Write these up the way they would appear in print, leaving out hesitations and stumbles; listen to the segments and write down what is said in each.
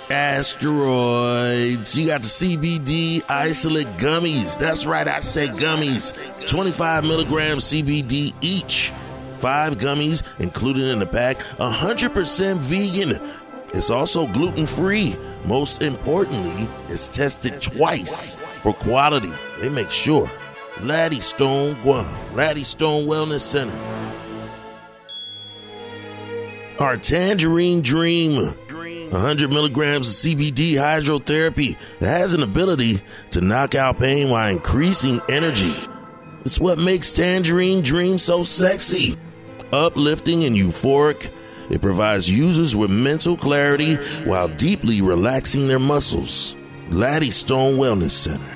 Asteroids. You got the CBD isolate gummies. That's right, I said gummies. 25 milligrams CBD each. 5 gummies included in the pack. 100% vegan. It's also gluten-free. Most importantly, it's tested twice for quality. They make sure. Laddie Stone Guam. Laddie Stone Wellness Center. Our Tangerine Dream. 100 milligrams of CBD hydrotherapy that has an ability to knock out pain while increasing energy. It's what makes Tangerine Dream so sexy. Uplifting and euphoric, it provides users with mental clarity while deeply relaxing their muscles. Laddie Stone Wellness Center.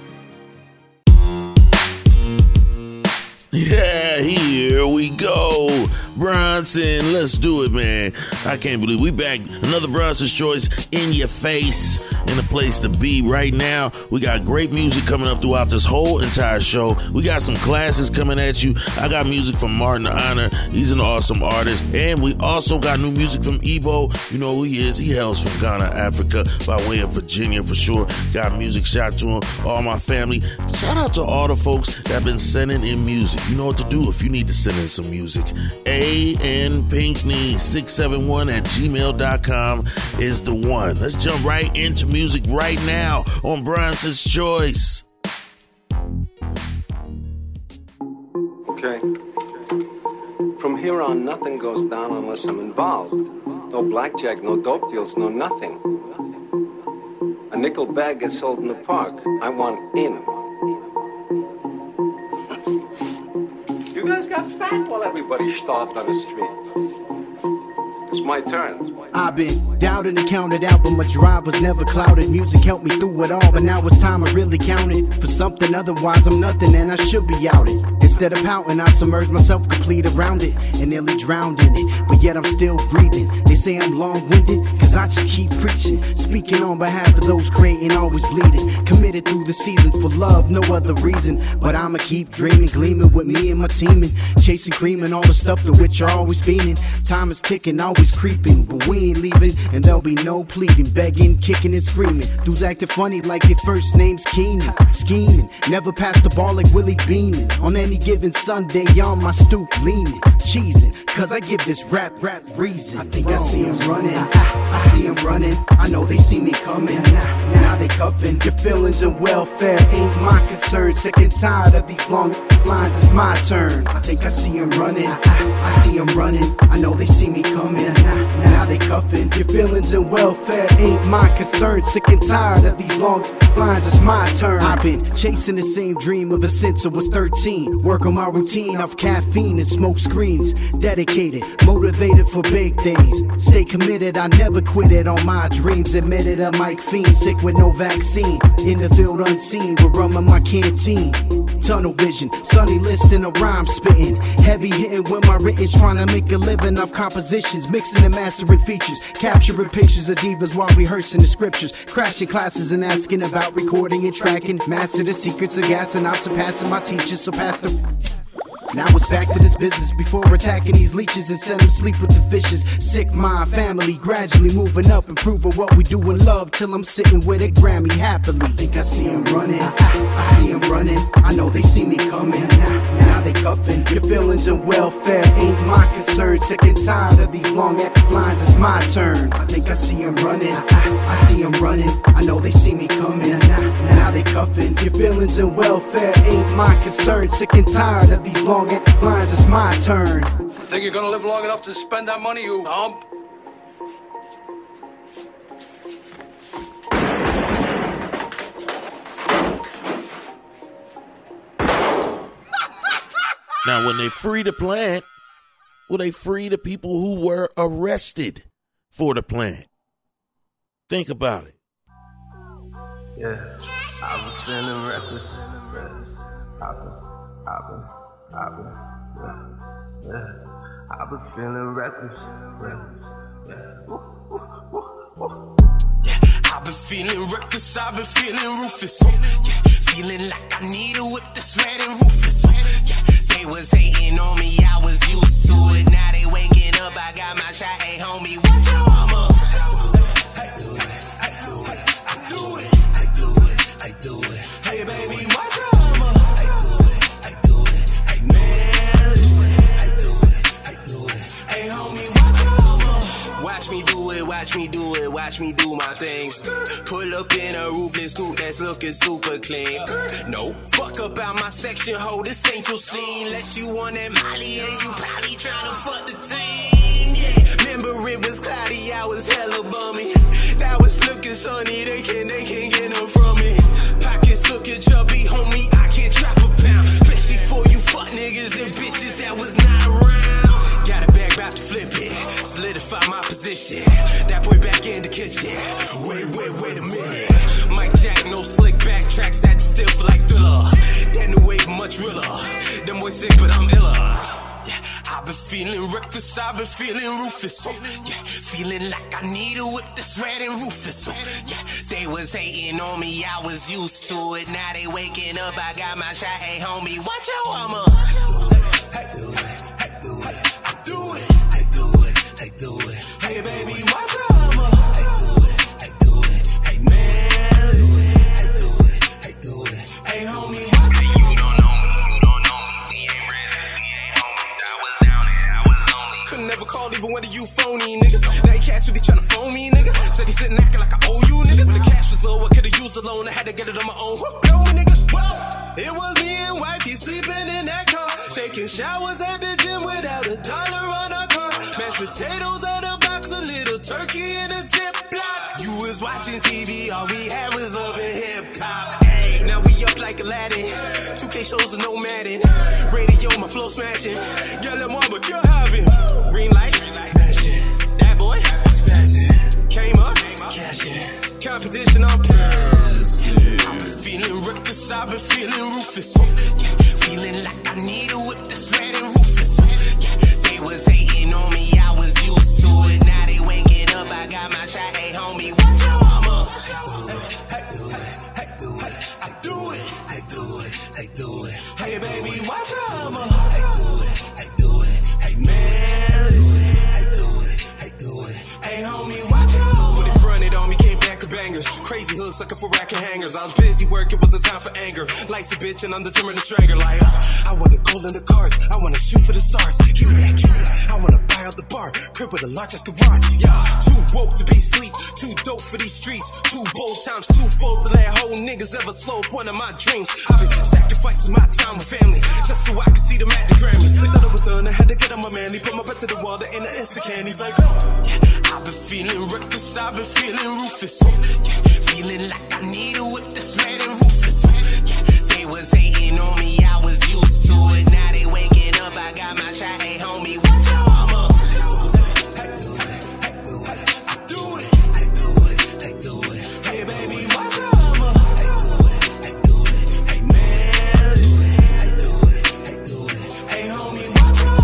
Yeah, here we go. Bronson, let's do it, man. I can't believe we back. Another Bronson's Choice in your face, in a place to be right now. We got great music coming up throughout this whole entire show. We got some classes coming at you. I got music from Martin Honor. He's an awesome artist. And we also got new music from Ebo. You know who he is. He hails from Ghana, Africa, by way of Virginia for sure. Got music shout to him. All my family. Shout out to all the folks that have been sending in music. You know what to do if you need to send in some music. ANPinkney671@gmail.com is the one. Let's jump right into music right now on Bronson's Choice. Okay. From here on, nothing goes down unless I'm involved. No blackjack, no dope deals, no nothing. A nickel bag gets sold in the park. I want in. You guys got fat while everybody starved on the street. It's my turn. I've been doubted and counted out, but my drive was never clouded. Music helped me through it all, but now it's time I really count it for something. Otherwise I'm nothing and I should be outed. Instead of pouting, I submerged myself complete around it and nearly drowned in it, but yet I'm still breathing. They say I'm long-winded, cause I just keep preaching, speaking on behalf of those creating, always bleeding, committed through the season for love, no other reason, but I'ma keep dreaming, gleaming with me and my team, and chasing cream and all the stuff to which you're always fiending. Time is ticking, always creeping, but we ain't leaving, and there'll be no pleading, begging, kicking and screaming. Dudes acting funny like their first name's Keenan, scheming, never pass the ball like Willie Beeman. On any given Sunday, on my stoop leaning, cheesing, cause I give this rap reason. I think I see him running, I see him running, I know they see me coming, now they cuffing. Your feelings and welfare ain't my concern, sick and tired of these long lines, it's my turn. I think I see him running, I see him running, I know they see me coming, now they cuffing. Your feelings and welfare ain't my concern, sick and tired of these long lines, it's my turn. I've been chasing the same dream ever since I was 13, work on my routine off caffeine and smoke screens, dedicated, motivated for big things, stay committed, I never quit it on my dreams, admitted a mic fiend, sick with no vaccine, in the field unseen, with rum in my canteen, tunnel vision, sunny listing a rhyme spitting, heavy hitting with my written, trying to make a living off compositions, mixing and mastering features, capturing pictures of divas while rehearsing the scriptures, crashing classes and asking about recording and tracking, master the secrets of gassing out, surpassing my teachers, so past the... Now it's back to this business before attacking these leeches and send them sleep with the fishes. Sick mind family, gradually moving up, improving what we do in love till I'm sitting with a Grammy happily. I think I see him running, I see him running, I know they see me coming, now they cuffing. Your feelings and welfare ain't my concern, sick and tired of these long lines, it's my turn. I think I see him running, I see him running, I know they see me coming, now they cuffing. Your feelings and welfare ain't my concern, sick and tired of these long lines, it's my turn. Think you're gonna live long enough to spend that money, you hump? Now, when they free the plant, will they free the people who were arrested for the plant? Think about it. Yeah, I was feeling reckless. I've been feeling reckless. Yeah, I've been feeling reckless, I've been feeling ruthless. Yeah, feeling like I need a whip that's red and ruthless. Yeah, they was hating on me, I was used to it. Now they waking up, I got my shot, hey homie, what your mama? watch me do it, watch me do it, watch me do my things. Pull up in a roofless coupe that's looking super clean. No, fuck about my section, ho, this ain't your scene. Let you on that Molly and you probably tryna fuck the team. Yeah, remember it was cloudy, I was hella bummy. That was looking sunny, they can't get no from me. Pockets looking chubby, homie, I can't drop a pound. Especially for you fuck niggas and bitches that was not around. Got a bag, about to flip it, solidify my position. That boy back in the kitchen. Wait a minute. Mike Jack, no slick backtracks that you still feel like Thriller. That new wave much realer. Them boys sick, but I'm iller. Yeah, I've been feeling reckless, I've been feeling ruthless. Yeah, feeling like I need a whip that's red and ruthless. Yeah, they was hating on me, I was used to it. Now they waking up, I got my shot. Hey homie, watch your mama. Hey baby, watch your mama. Hey man, hey homie. You don't know me, we ain't homies. I was down and I was lonely. Couldn't never call even when you phony niggas. Now you cats really tryna phone me, nigga. Said he sitting acting like I owe you niggas. The cash was low, I could've used a loan. I had to get it on my own. Blow me, nigga. Whoa. It was me and wifey sleeping in that car, taking showers at the gym without $1 on our car. Mashed potatoes out of box, a little turkey in a Ziploc. You was watching TV, all we had was love and hip hop. Hey, now we up like Aladdin. 2K shows and no Madden. Radio, my flow smashing. Girl, that mama, you're having green light, passion. That boy, spazzing. Came up, cashing. Competition on pass. I've been feeling reckless, I've been feeling ruthless. Yeah, feeling like I need a whip that's red and ruthless. Yeah, they was hating on me, I was used to it. Now they waking up, I got my shot. Hey homie, watch your mama. I do it. Hey baby, watch your mama. I do it. Hey man, I do it. Hey homie, watch your mama. When they fronted on me, came back with bangers. Crazy hooks looking for rack and hangers. I was busy working, wasn't time for anger. Life's a bitch and I'm determined to strangle. Like, I want the gold in the cars, I wanna shoot for the stars. Give me that. I wanna buy out the bar, crib with a largest garage. Yeah, too woke to be sleep, too dope for these streets. Too bold times, too full to let whole niggas ever slow up one of my dreams. I've been sacrificing my time with family just so I can see them at the Grammys. They thought it was done, I had to get on my man. He put my back to the wall, in the Instacan. He's like, oh. Yeah, I've been feeling reckless, I've been feeling ruthless. Yeah, feeling like I need a whip that's red and ruthless. Yeah, they was hating on me, I was used to it. Now they waking up, I got my shot. Hey homie, watch your mama. I do it. Hey baby, watch your mama. I do it. Hey man, I do it. Hey homie, watch your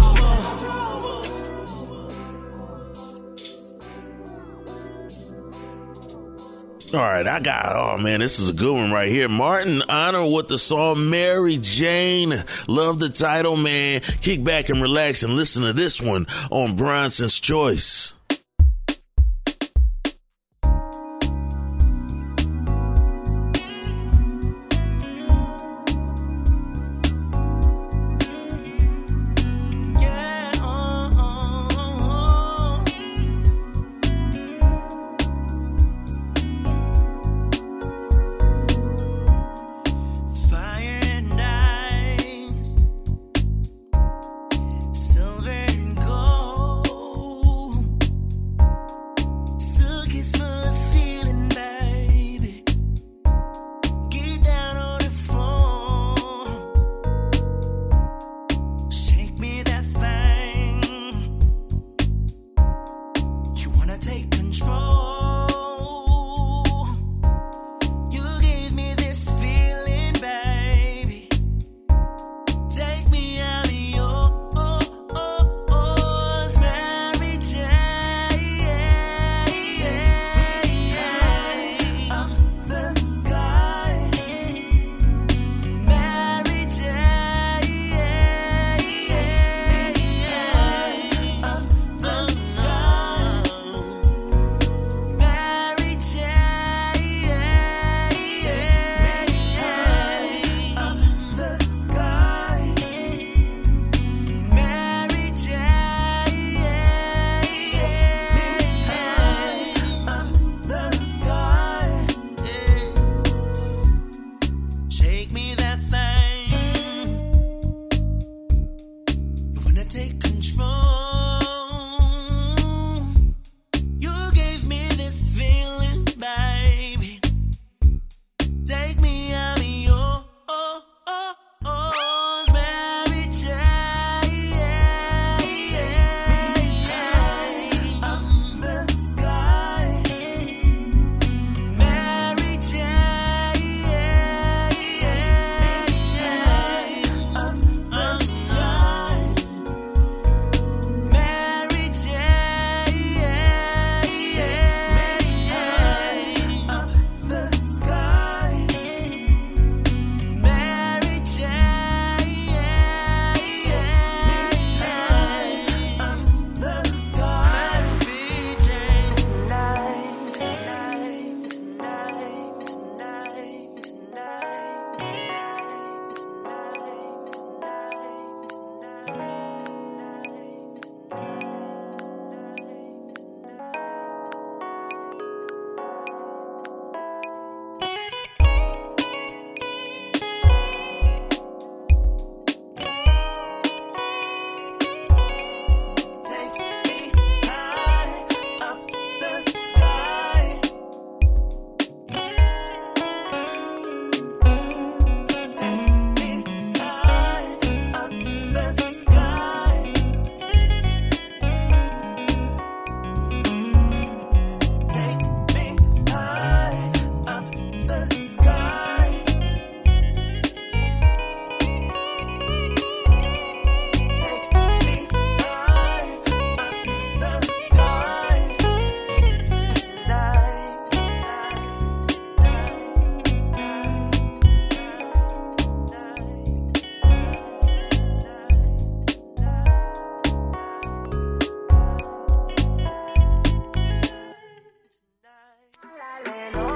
All right, oh man, this is a good one right here. Martin Honor with the song Mary Jane. Love the title, man. Kick back and relax and listen to this one on Bronson's Choice.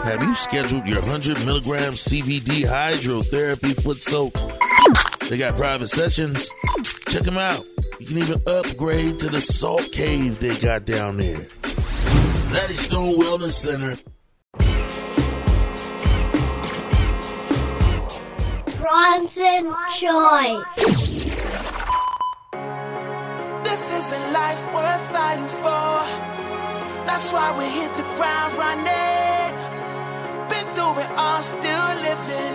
Have you scheduled your 100 milligram CBD hydrotherapy foot soak? They got private sessions. Check them out. You can even upgrade to the salt cave they got down there. Laddie Stone Wellness Center. Bronson Choice. This is a life worth fighting for. That's why we hit the ground running. Been through it all, still living.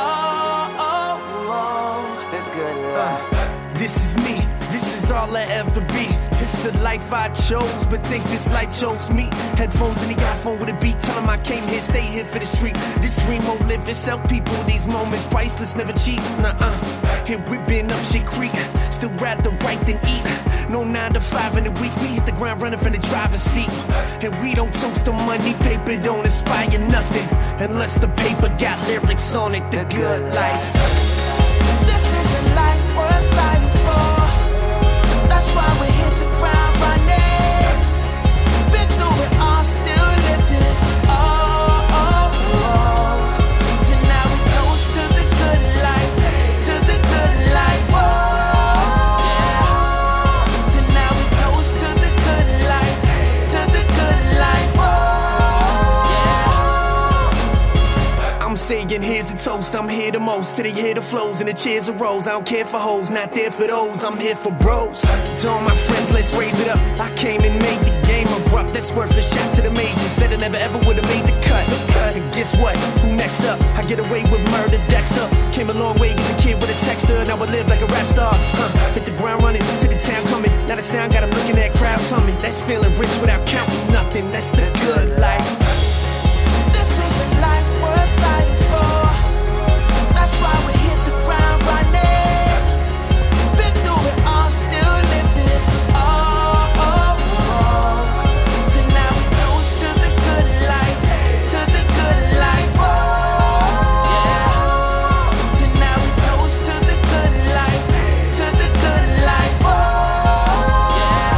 The good life. This is me, this is all I ever be. It's the life I chose, but think this life chose me. Headphones in the iPhone with a beat, tell 'em I came here, stay here for the street. This dream won't live itself, people, these moments priceless, never cheap. Here we been up shit creek, still rather write than eat. No 9 to 5 in the week, we hit the ground running from the driver's seat. And we don't toast the money, paper don't inspire nothing unless the paper got lyrics on it, the good life. This is a life worth fighting for. That's why we hit the ground running. Been through it all, still living. Till now we toast to the good life, to the good life. Yeah. Till now we toast to the good life, to the good life. Yeah. I'm saying here's a toast, I'm here the most. Till they hear the flows and the cheers arose. I don't care for hoes, not there for those. I'm here for bros. To all my friends, let's raise it up. I came and made the game of rock. That's worth a shot to the majors. Said I never ever would have made the cut. And guess what? Who next up? I get away with murder, Dexter. Came a long way as a kid with a texter. Now I live like a rap star. Hit the ground running, to the town coming. Now the sound got 'em looking at crowds humming. That's feeling rich without counting nothing. That's the good life. This is a life worth fighting for. That's why we hit the ground running. Been through it all, still living. Till now we toast to the good life, to the good life. Yeah. Till now we toast to the good life, to the good life. Yeah.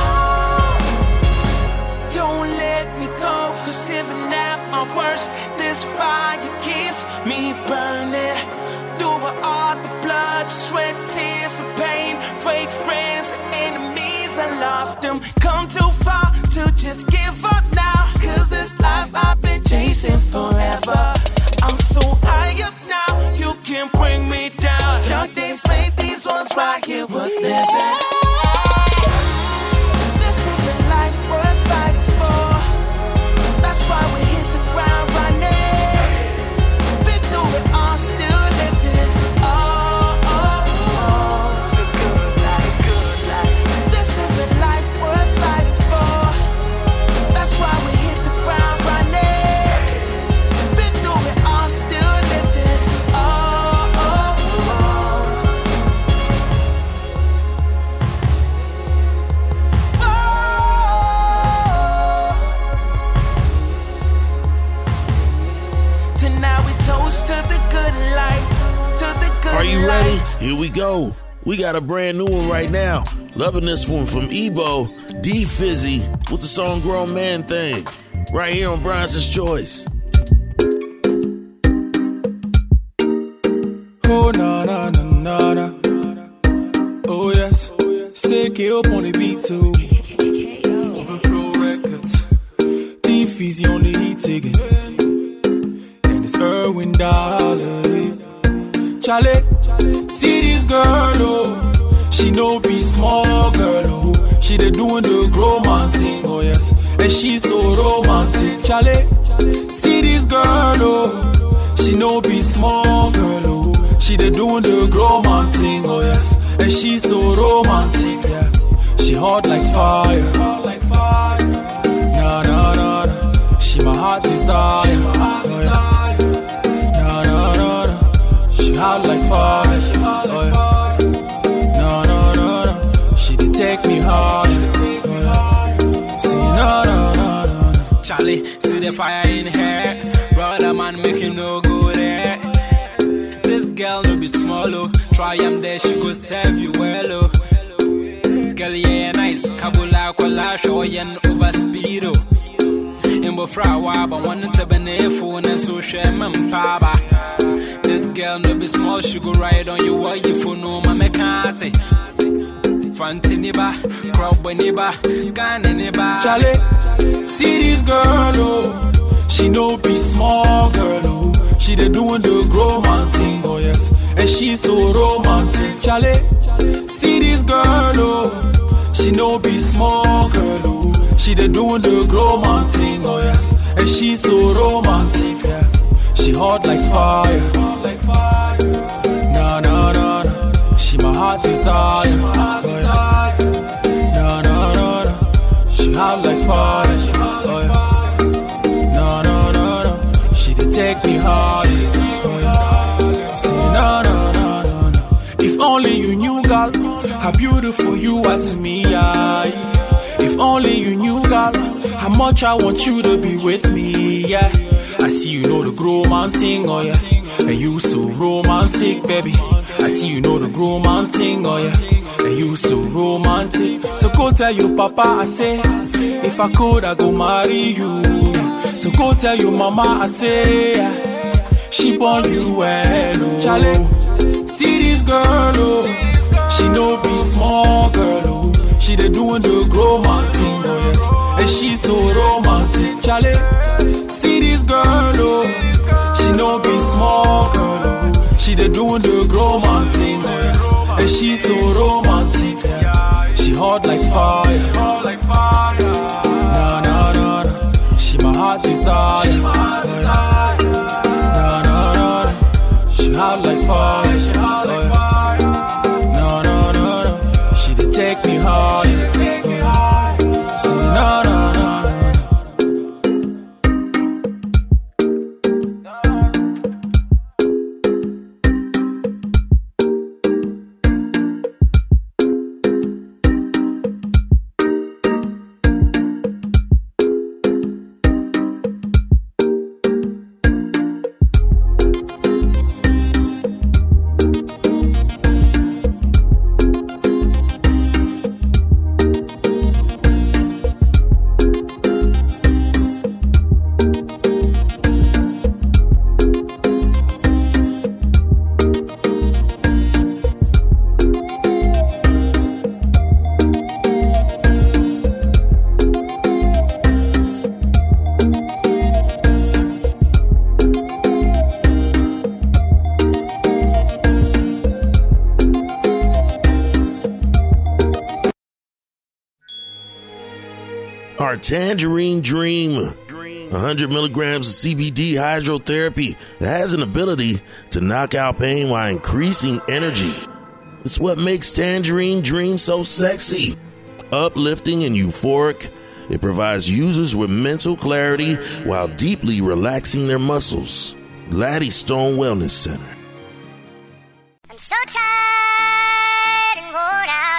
Don't let me go, 'cause even at my worst, this fire keeps me burning. Through all the blood, sweat, tears, and pain. Fake friends and enemies, I lost them. Come too far to just give up now. 'Cause this life I've been chasing forever. I'm so high up now, you can't bring me down. Young days made these ones right here worth living. This is a life worth fighting for. That's why we hit the ground running. Been through it all, still living. This is a life worth fighting for. That's why we hit the ground running. Been through it all, still living. Till now we toast to the good life, to the good Are you life. ready? Here we go. We got a brand new one right now. Loving this one from Ebo, D Fizzy, with the song Grown Man Thing. Right here on Bronson's Choice. Oh, na na na na na. Oh, yes. Sick up on the beat, too. Overflow Records. D Fizzy on the heat ticket. And it's Erwin Dollar. Charlie, see this girl, oh. She no be small girl, oh. She dey doing the grown man thing, oh yes. And she's so romantic. Charlie, see this girl, oh. She no be small girl, oh. She dey doing the grown man thing, oh yes. And she's so romantic, yeah. She hot like fire. Nah, nah, nah, nah. She my heart desire. Oh, yeah. Nah, nah, nah, nah. She hot like fire. Oh, yeah. Nah, nah, nah, nah. She did take me hard. Oh, yeah. See, nah, nah, nah, nah. Charlie, see the fire in her. Brother man, make you no go there. This girl no be small, oh. Try am there, she go serve you well, oh. Girl, yeah, nice. Kabula, kola, show yen over speed, oh. In Timber flower, but one to be phone and social paba. This girl no be small, she go ride on you while you for no mama can't. Fancy neighbor, crowd by neighbor, can neighbor. Charlie, see this girl, oh, she no be small girl, oh. She dey doing the grow man thing, oh yes, and she so romantic. Charlie, see this girl, oh, she no be small girl, oh. She dey doing the grow man thing, oh yes, and she so romantic, yeah. She hot like fire, nah nah nah nah. She my heart desire, oh, yeah. Nah nah nah nah. She hot like fire, oh, yeah. Nah nah nah nah. She dey take me hard, oh, yeah. Say nah nah nah nah nah. If only you knew, girl, how beautiful you are to me, yeah. If only you knew, girl, how much I want you to be with me, yeah. I see you know the grow man thing, oh yeah. And you so romantic, baby. I see you know the grow man thing, oh yeah. And you so romantic. So go tell your papa, I say, if I could, I go marry you, yeah. So go tell your mama, I say, yeah. She born you well, oh. Charlie, see this girl, oh. She no be small girl, oh. She dey doing the grow man thing, oh yes. And she so romantic. Charlie, see this girl, oh. She no be small girl, oh. She dey doing the grow man thing, oh yes. And she so romantic, yeah. She hot like fire, nah nah nah nah. She my heart desire, yeah. Nah nah nah nah. She hot like fire, yeah. Nah nah nah nah. She dey take me hard, yeah. Say nah nah nah nah. Our Tangerine Dream, 100 milligrams of CBD hydrotherapy that has an ability to knock out pain while increasing energy. It's what makes Tangerine Dream so sexy, uplifting and euphoric. It provides users with mental clarity while deeply relaxing their muscles. Laddie Stone Wellness Center. I'm so tired and worn out.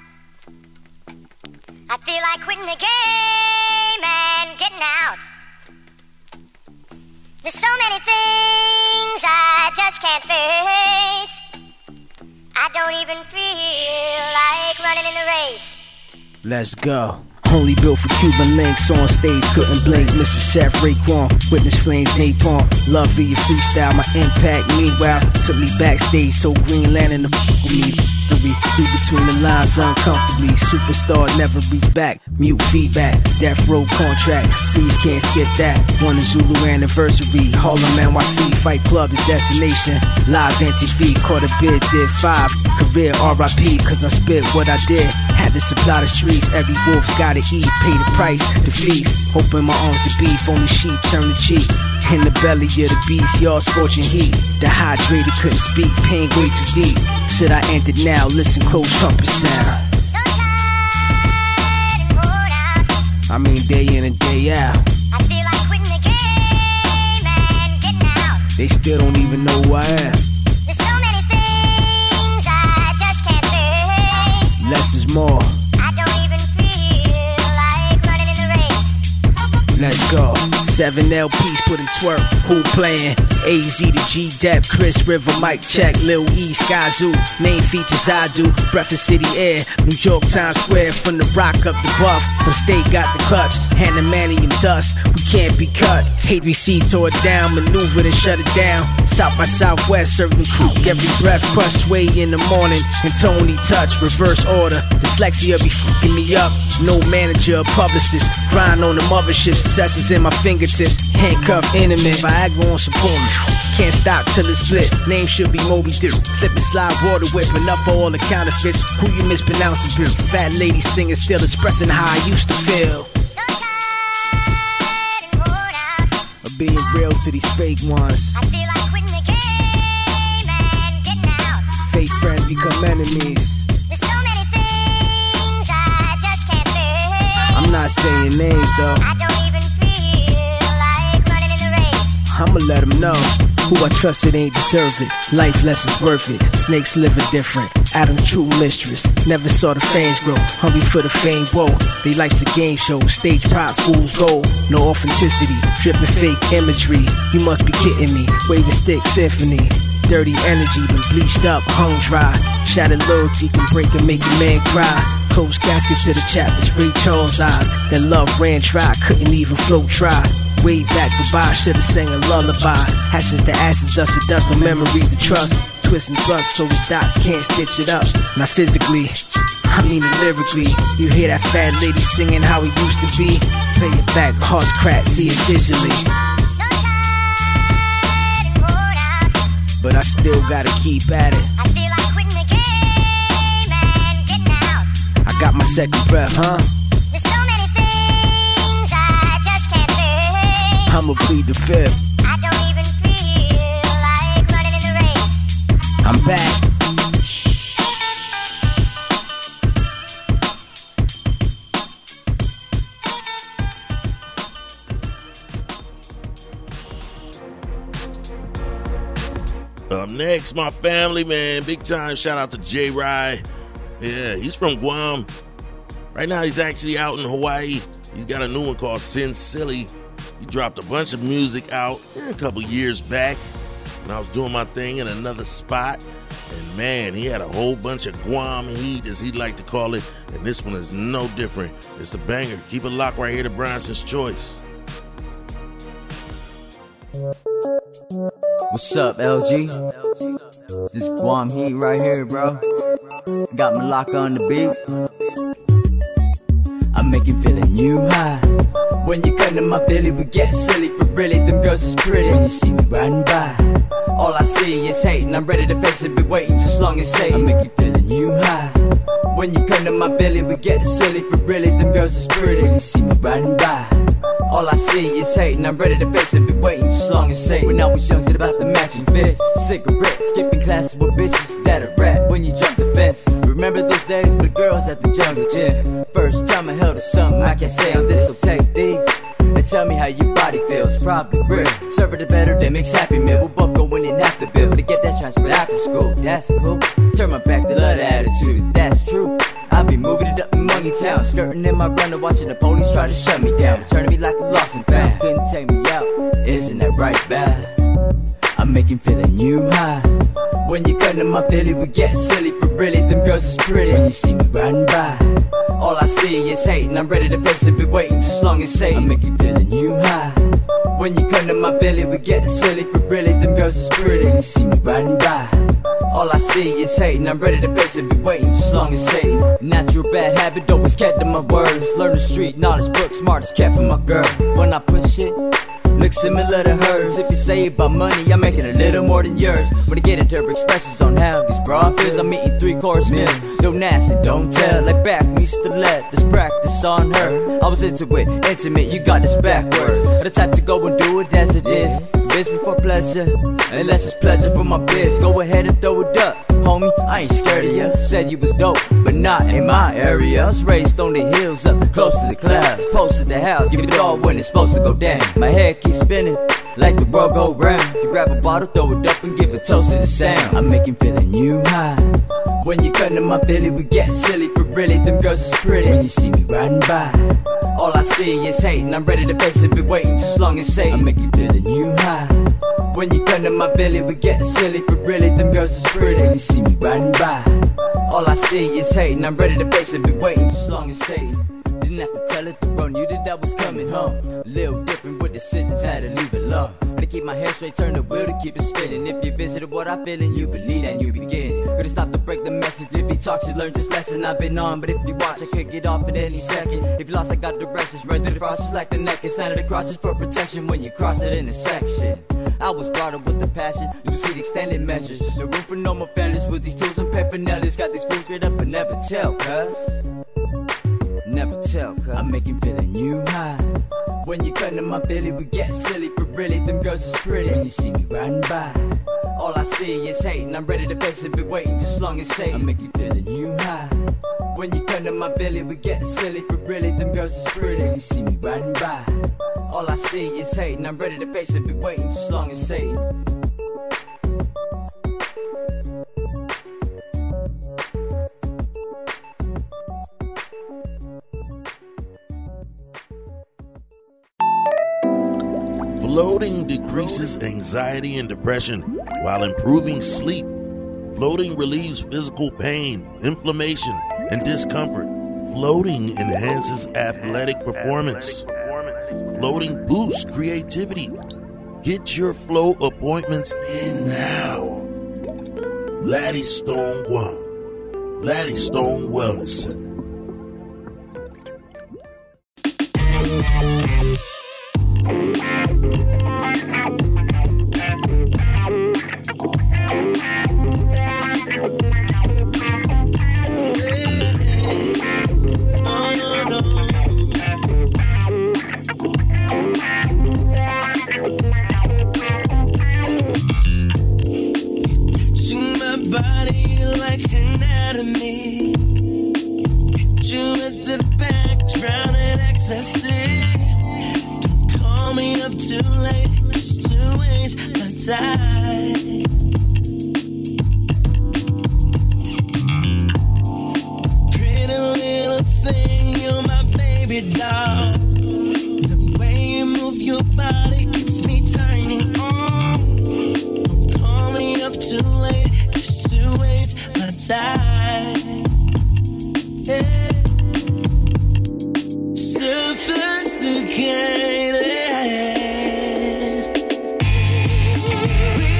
I feel like quitting the game and getting out. There's so many things I just can't face. I don't even feel like running in the race. Let's go. Only built for Cuban links on stage, couldn't blink. Mr. Chef Raekwon, witness flames, napalm. Love via freestyle, my impact. Meanwhile, took me backstage, so Green Lantern to with me. Read between the lines uncomfortably. Superstar never reach back. Mute feedback, death row contract. Freeze can't skip that. One Zulu anniversary. Harlem NYC Fight Club, the destination. Live MTV, caught a bid, did 5. Career RIP, cause I spit what I did. Had to supply the streets. Every wolf's gotta eat, pay the price, the feast. Open my arms to beef, only sheep turn the cheek. In the belly of the beast, y'all scorching heat. Dehydrated, couldn't speak, pain way too deep. Should I end it now? Listen close, trumpet sound. So tired and worn out. I mean day in and day out. I feel like quitting the game and getting out. They still don't even know who I am. There's so many things I just can't face. Less is more. I don't even feel like running in the race. Let's go. 7 LPs put in twerk. Who playing? AZ to G-Dep, Chris River, Mike Check, Lil E, Sky Zoo. Main features I do, Breakfast City Air, New York Times Square, from the rock up the buff. From State got the clutch, Hannah Mannium dust. We can't be cut. H3C tore it down, maneuvered and shut it down. South by Southwest, serving crew every breath. Crush Sway in the morning, and Tony Touch, reverse order. Dyslexia be fucking me up. No manager or publicist, grind on the mothership. Successes in my fingertips, handcuff intimate. Viagra on support me, can't stop till it's split. Name should be Moby Dick. Slip and slide water whip, enough for all the counterfeits. Who you mispronouncing, Bill? Fat lady singing, still expressing how I used to feel. Of being real to these fake ones. I feel like quitting the game and getting out. Fake friends become enemies. There's so many things I just can't face. I'm not saying names though. I don't even feel like running in the race. I'ma let them know. Who I trusted ain't deserve it. Life lessons worth it. Snakes living different. Adam true mistress. Never saw the fans grow. Hungry for the fame, whoa. They life's a game show. Stage props, fools gold. No authenticity. Dripping fake imagery. You must be kidding me. Waving stick symphony. Dirty energy been bleached up, hung dry. Shattered loyalty can break and make a man cry. Closed casket to the chapters, Ray Charles eyes. That love ran dry, couldn't even float try. Way back goodbye, should've sang a lullaby. Ashes to ashes, dust to dust, no memories to trust. Twist and thrust, so the dots can't stitch it up. Not physically, I mean it lyrically. You hear that fat lady singing how it used to be. Play it back, hearts crack, see it visually. But I still gotta keep at it. I feel like quitting the game and getting out. I got my second breath, huh? There's so many things I just can't face. I'ma plead the fifth. I don't even feel like running in the race. I'm back. Up next, my family, man. Big time shout out to J. Rye. Yeah, he's from Guam. Right now, he's actually out in Hawaii. He's got a new one called Sin Silly. He dropped a bunch of music out a couple years back. And I was doing my thing in another spot. And man, he had a whole bunch of Guam heat, as he'd like to call it. And this one is no different. It's a banger. Keep it locked right here to Bronson's Choice. What's up, LG? This Guam heat right here, bro. Got my lock on the beat. I make you feeling you high. When you come to my Philly, we get silly. For really, them girls is pretty. When you see me riding by, all I see is hate. And I'm ready to face it, be waiting just long as say. I make you feeling you high. When you come to my Philly, we get silly. For really, them girls is pretty. When you see me riding by, all I see is hate, and I'm ready to face it, be waiting so long as say. When I was young, did about the matching fits, cigarettes, skipping classes with bitches that are rap when you jump the fence. Remember those days with girls at the jungle gym? First time I held a something I can't say on this, so take these and tell me how your body feels. Probably real. Serve it better than mix Happy Meal. We'll both go in and have to bill to get that transfer after school. That's cool. Turn my back to love attitude. That's true. I be moving it up in Money Town, skirting in my runner, watching the police try to shut me down, turning me like a lost and found. Couldn't take me out, isn't that right, bad? I'm making feeling you high. When you come to my Philly, we get silly. For really, them girls is pretty. When you see me riding by, all I see is hate, and I'm ready to face it, be waiting just long as say. I'm making feeling you high. When you come to my Philly, we get silly. For really, them girls is pretty. When you see me riding by, all I see is hate, and I'm ready to face it, be waiting just long as say. Natural bad habit, always kept to my words. Learn the street knowledge, book smart as kept for my girl. When I push it, look similar to hers. If you say about money, I'm making a little more than yours. When I get into her expressions on how these broad feels, I'm eating 3-course meals. Don't ask and don't tell, like back we used to let this practice on her. I was into it, intimate, you got this backwards. The type to go and do it as it is. Biz before pleasure, unless it's pleasure for my biz. Go ahead and throw it up, homie, I ain't scared of ya. Said you was dope, but not in my area. I was raised on the hills, up close to the clouds. Close to the house, give it all when it's supposed to go down. My head keeps spinning, like the world go round. So grab a bottle, throw it up and give a toast to the sound. I'm making feeling you high. When you come to my Philly, we get silly. For really, them girls is pretty. When you see me riding by, All I see is hate, and I'm ready to face it. Been waiting just long as Satan. I make you feel a new high. When you come to my belly, we get silly. For really, them girls is pretty. You see me riding by. All I see is hate, and I'm ready to face it. Been waiting just long as Satan. Didn't have to tell it to bro, knew that I was coming home. A little different with decisions, had to leave it alone. To keep my head straight, turn the wheel to keep it spinning. If you visited what I feel and you believe and you begin. Gonna stop to break the message. If he talks, you learn this lesson I've been on. But if you watch, I could get off at any second. If you lost, I got directions. Run through the crosses like the neck. It's under the crosses for protection when you cross it in a section. I was brought up with the passion. You see the extended measures. No room for no more failures with these tools and paraphernalias. Got these fools straight up and never tell, cuz. Never tell, cuz I make him feel a new high. When you come to my belly, we get silly. For really, them girls is pretty. And you see me riding by. All I see is hate, and I'm ready to face it. Been waiting just long as Satan. I make you feel a new high. When you come to my belly, we get silly. For really, them girls is pretty. And you see me riding by. All I see is hate, and I'm ready to face it. Been waiting just long as Satan. Floating decreases anxiety and depression while improving sleep. Floating relieves physical pain, inflammation, and discomfort. Floating enhances athletic performance. Floating boosts creativity. Get your flow appointments in now. Laddie Stone Guam. Laddie Stone Wellness Center. We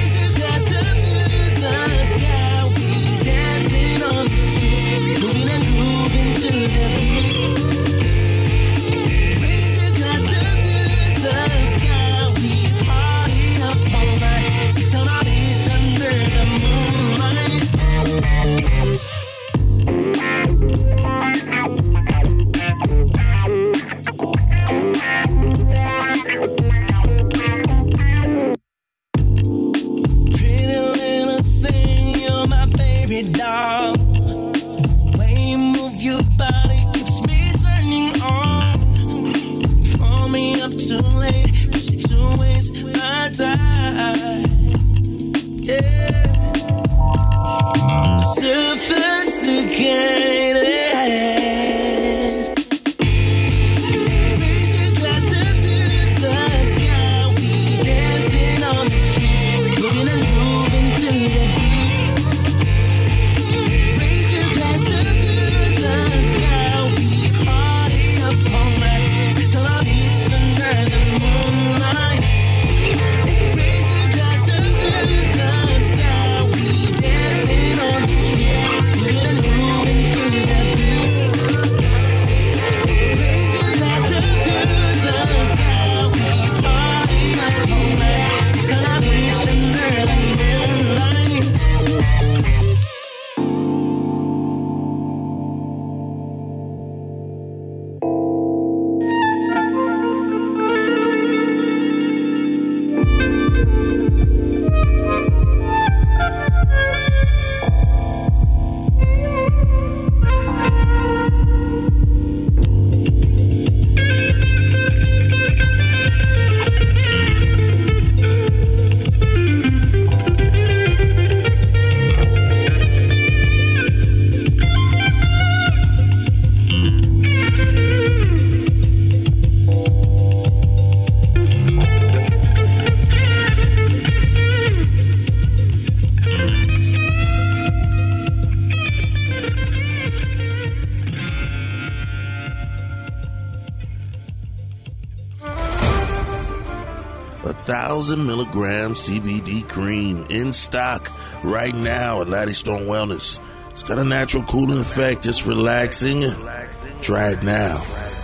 1,000 milligram CBD cream in stock right now at Laddie Stone Wellness. It's got a natural cooling effect. It's relaxing. Try it now.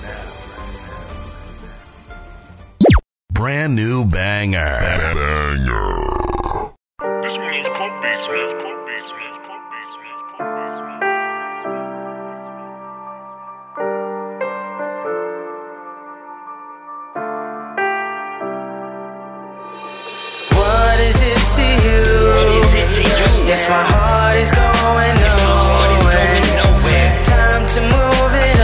Brand new banger. This one is Club Beats, man. Club Beats, man. Club Beats, man. Club Beats, man. What is it to you? If my heart is going nowhere, time to move it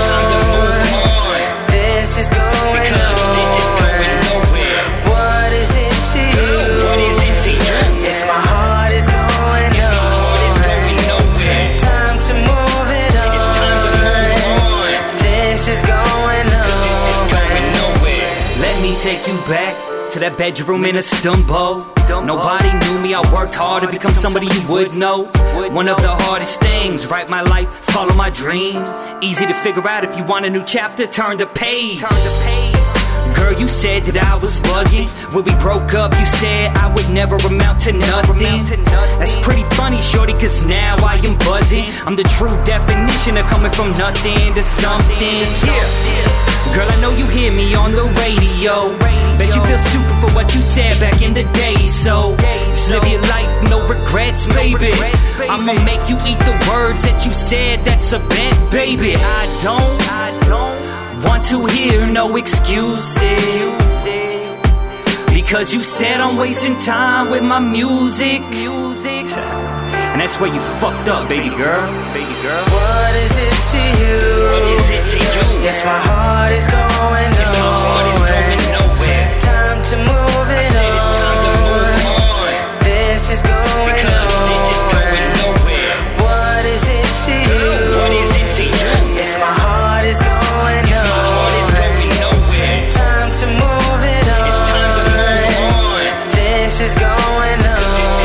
on. This is going nowhere. What is it to you? If my heart is going nowhere, time to move it on. This is going nowhere. Let me take you back to that bedroom in Istanbul. Nobody knew me, I worked hard to become somebody you would know. One of the hardest things, write my life, follow my dreams. Easy to figure out if you want a new chapter, turn the page. Girl, you said that I was bugging. When we broke up, you said I would never amount to nothing. That's pretty funny, shorty, cause now I am buzzing. I'm the true definition of coming from nothing to something. Girl, I know you hear me on the radio. Bet you feel stupid for what you said back in the day. So, just live your life, no regrets, baby. I'ma make you eat the words that you said, that's a bet, baby. I don't want to hear no excuses, because you said I'm wasting time with my music. And that's where you fucked up, baby girl. What is it to you? If my heart is going nowhere, time to move it on. This is going nowhere. What is it to you? If my heart is going nowhere, time to move it on. This is going nowhere.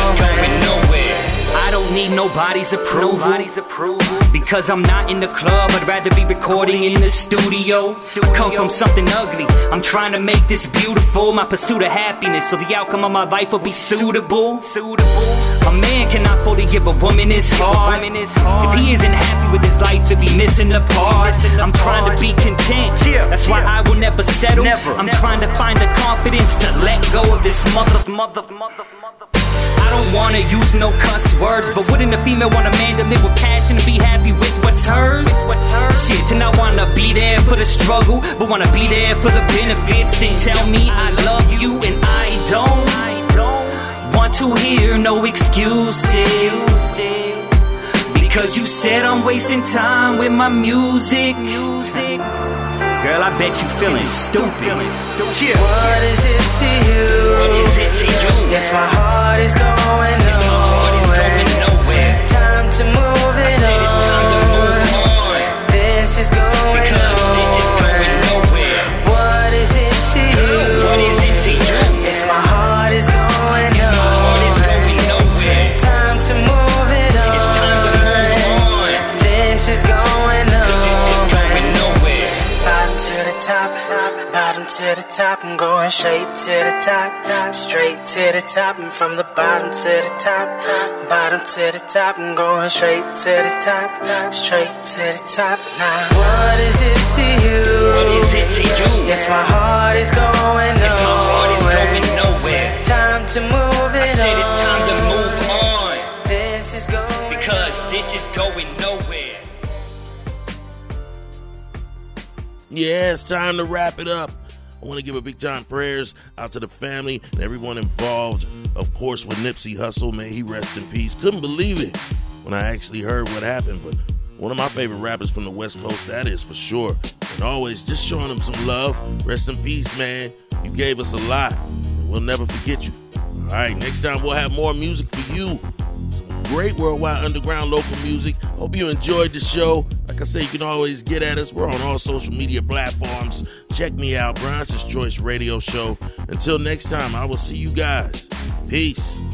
I don't need nobody's approval, because I'm not in the club. I'd rather be recording in the studio. I come from something ugly, I'm trying to make this beautiful. My pursuit of happiness, so the outcome of my life will be suitable. A man cannot fully give a woman his heart. If he isn't happy with his life, he'll be missing the part. I'm trying to be content, that's why I will never settle. I'm trying to find the confidence to let go of this mother. I don't wanna use no cuss words, but wouldn't a female want a man to live with passion and be happy with what's hers? Shit, and I wanna be there for the struggle, but wanna be there for the benefits. Then tell me I love you and I don't want to hear no excuses, because you said I'm wasting time with my music. Girl, I bet you feeling stupid. What is it to you? If my heart is going nowhere, time to move it on. This is going nowhere. What is it to you? If my heart is going nowhere, time to move it on. This is going nowhere. Bottom to the top, I'm going straight to the top. Straight to the top, and from the bottom to the top. Bottom to the top, I'm going straight to the top. Straight to the top now. What is it to you? If my heart is going nowhere, time to move it on. I said it's time to move on. This is going because this is going nowhere. Yeah, it's time to wrap it up. I want to give a big time prayers out to the family and everyone involved. Of course, with Nipsey Hussle, may he rest in peace. Couldn't believe it when I actually heard what happened, but one of my favorite rappers from the West Coast, that is for sure. And always just showing him some love. Rest in peace, man. You gave us a lot, and we'll never forget you. All right, next time we'll have more music for you. Some great worldwide underground local music. Hope you enjoyed the show. Like I say, you can always get at us. We're on all social media platforms. Check me out, Bronce's Choice Radio Show. Until next time, I will see you guys. Peace.